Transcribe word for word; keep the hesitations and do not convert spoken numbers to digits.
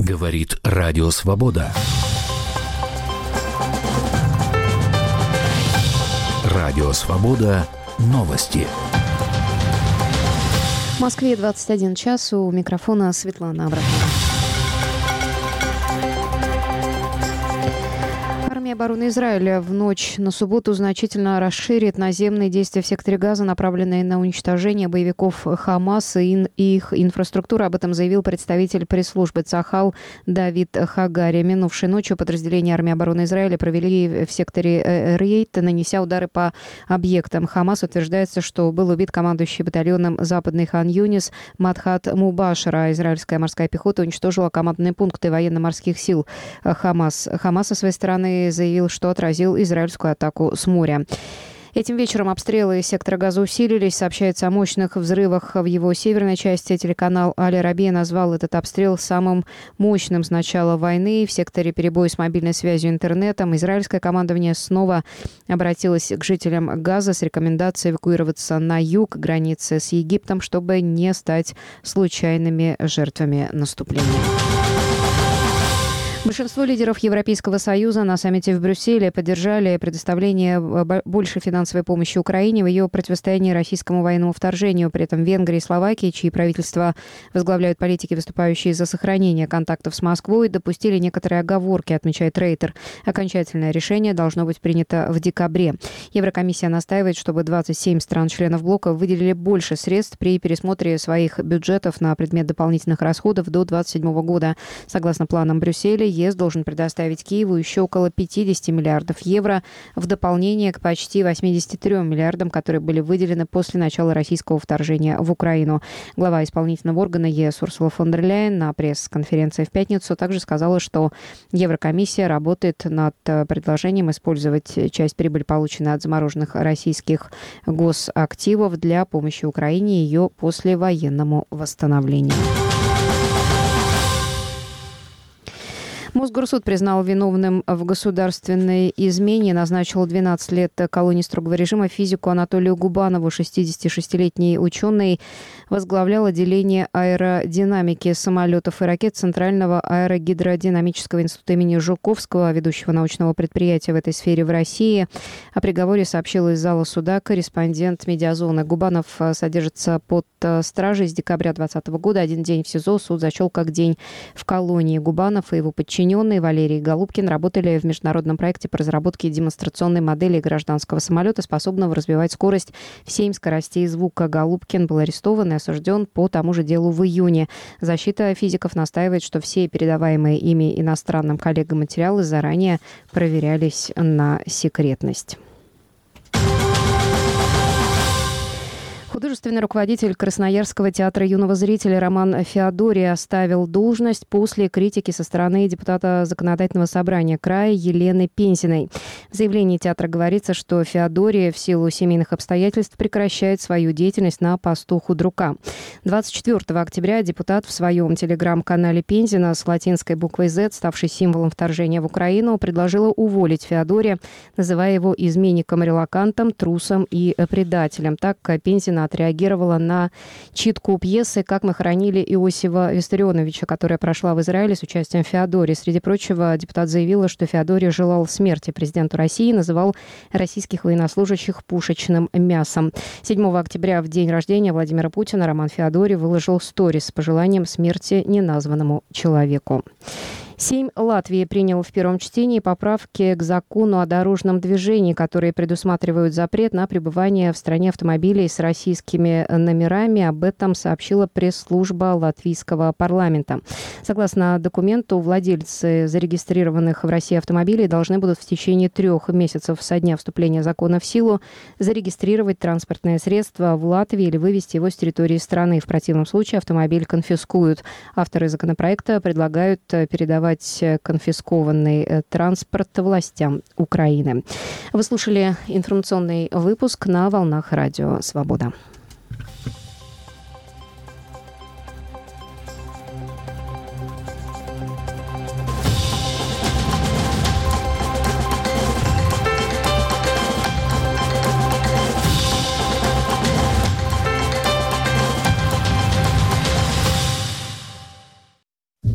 Говорит Радио Свобода. Радио Свобода. Новости. В Москве двадцать один час. У микрофона Светлана Абрахамова. Армия обороны Израиля в ночь на субботу значительно расширит наземные действия в секторе Газа, направленные на уничтожение боевиков Хамас и их инфраструктуры. Об этом заявил представитель пресс-службы Цахал Давид Хагари. Минувшей ночью подразделения армии обороны Израиля провели в секторе рейд, нанеся удары по объектам. Хамас утверждается, что был убит командующий батальоном Западный Хан-Юнис Мадхат Мубашара. Израильская морская пехота уничтожила командные пункты военно-морских сил Хамас. Хамас, со своей стороны, заявил, что отразил израильскую атаку с моря. Этим вечером обстрелы сектора Газа усилились. Сообщается о мощных взрывах в его северной части. Телеканал Аль-Арабия назвал этот обстрел самым мощным с начала войны. В секторе перебои с мобильной связью и интернетом. Израильское командование снова обратилось к жителям Газа с рекомендацией эвакуироваться на юг границы с Египтом, чтобы не стать случайными жертвами наступления. Большинство лидеров Европейского Союза на саммите в Брюсселе поддержали предоставление большей финансовой помощи Украине в ее противостоянии российскому военному вторжению. При этом Венгрия и Словакия, чьи правительства возглавляют политики, выступающие за сохранение контактов с Москвой, допустили некоторые оговорки, отмечает Рейтер. Окончательное решение должно быть принято в декабре. Еврокомиссия настаивает, чтобы двадцать семь стран-членов блока выделили больше средств при пересмотре своих бюджетов на предмет дополнительных расходов до двадцать седьмого года. Согласно планам Брюсселя, ЕС должен предоставить Киеву еще около пятьдесят миллиардов евро в дополнение к почти восьмидесяти трём миллиардам, которые были выделены после начала российского вторжения в Украину. Глава исполнительного органа ЕС Урсула фон дер Ляйен на пресс-конференции в пятницу также сказала, что Еврокомиссия работает над предложением использовать часть прибыли, полученной от замороженных российских госактивов, для помощи Украине и ее послевоенному восстановлению. Мосгорсуд признал виновным в государственной измене, назначил двенадцать лет колонии строгого режима физику Анатолию Губанову. шестидесятишестилетний ученый возглавлял отделение аэродинамики самолетов и ракет Центрального аэрогидродинамического института имени Жуковского, ведущего научного предприятия в этой сфере в России. О приговоре сообщил из зала суда корреспондент «Медиазоны». Губанов содержится под стражей с декабря двадцатого года. Один день в СИЗО суд зачел как день в колонии. Губанов и его подчиненные Валерий Голубкин работали в международном проекте по разработке демонстрационной модели гражданского самолета, способного разбивать скорость в семь скоростей звука. Голубкин был арестован и осужден по тому же делу в июне. Защита физиков настаивает, что все передаваемые ими иностранным коллегам материалы заранее проверялись на секретность. Художественный руководитель Красноярского театра юного зрителя Роман Феодори оставил должность после критики со стороны депутата Законодательного собрания края Елены Пензиной. В заявлении театра говорится, что Феодори в силу семейных обстоятельств прекращает свою деятельность на посту худрука. двадцать четвёртого октября депутат в своем телеграм-канале Пензина с латинской буквой «З», ставшей символом вторжения в Украину, предложила уволить Феодори, называя его изменником-релакантом, трусом и предателем. Так Пензина отреагировала на читку пьесы «Как мы хоронили Иосифа Виссарионовича», которая прошла в Израиле с участием Феодори. Среди прочего, депутат заявила, что Феодори желал смерти президенту России, называл российских военнослужащих пушечным мясом. седьмого октября, в день рождения Владимира Путина, Роман Феодори выложил сторис с пожеланием смерти неназванному человеку. Сейм Латвии принял в первом чтении поправки к закону о дорожном движении, которые предусматривают запрет на пребывание в стране автомобилей с российскими номерами. Об этом сообщила пресс-служба латвийского парламента. Согласно документу, владельцы зарегистрированных в России автомобилей должны будут в течение трех месяцев со дня вступления закона в силу зарегистрировать транспортное средство в Латвии или вывести его с территории страны. В противном случае автомобиль конфискуют. Авторы законопроекта предлагают передавать конфискованный транспорт властям Украины. Вы слушали информационный выпуск на волнах Радио Свобода.